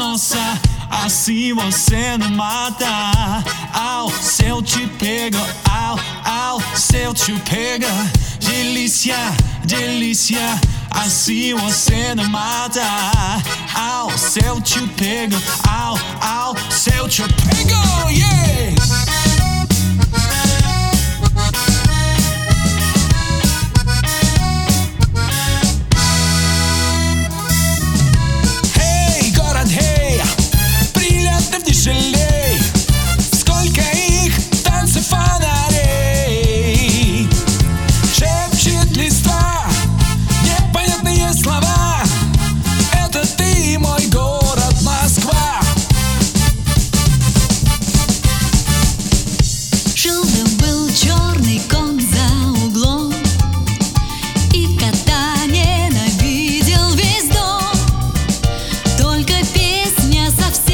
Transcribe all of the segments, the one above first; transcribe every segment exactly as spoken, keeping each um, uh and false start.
nossa, assim você não mata. Au, se eu te pego, au, au, se eu te pego. Delícia, delícia, assim você não mata. Au, se eu te pego, au, au, se eu te pego, yeah! Жалей, сколько их танцев фонарей, шепчет листва непонятные слова. Это ты, мой город Москва. Жил-был черный кот за углом, и кота ненавидел весь дом. Только песня совсем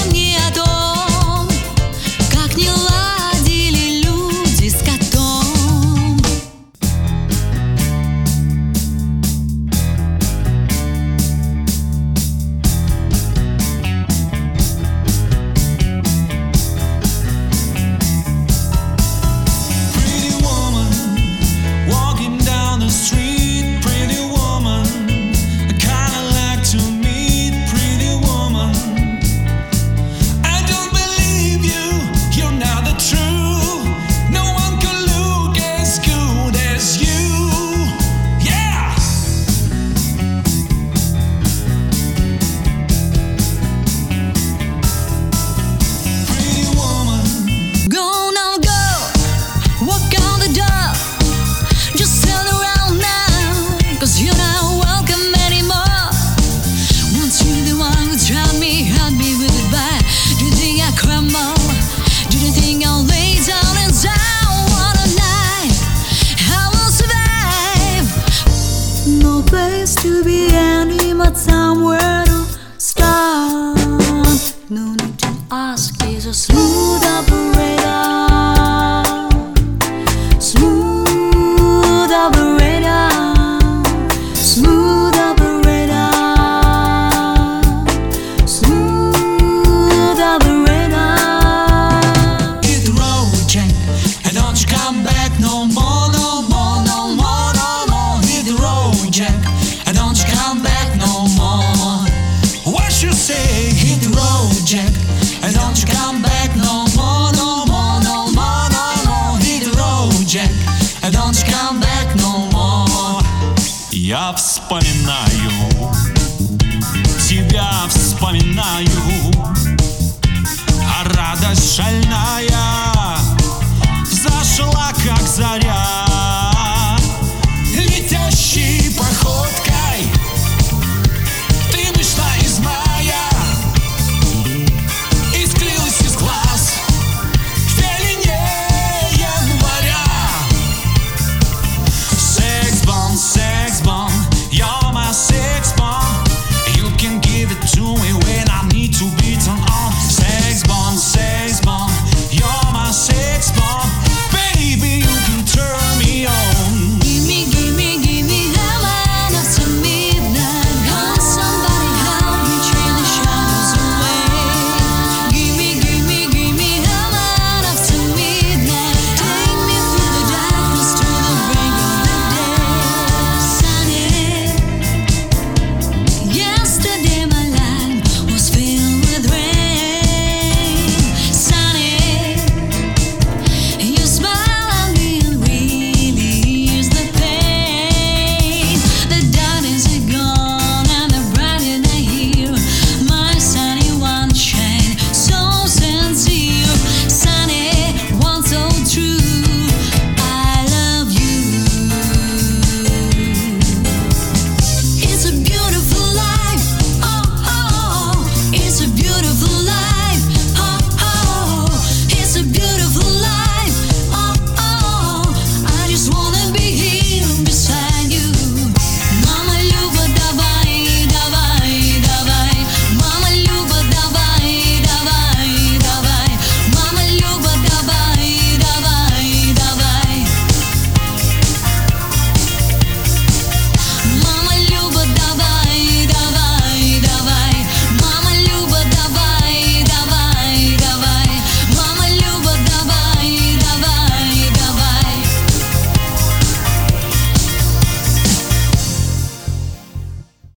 place to be any but somewhere to start. No need to ask, he's a smooth operator. Smooth operator. Smooth operator. Smooth operator. Hit the road, Jack, and don't you come back no more, no more, no more, no more. Hit the road, Jack, and don't you come back no more. What you say? Hit the road, Jack, and don't you come back no more, no more, no more, no more. Hit the road, Jack, and don't you come back no more. Я вспоминаю, тебя вспоминаю, а радость шальная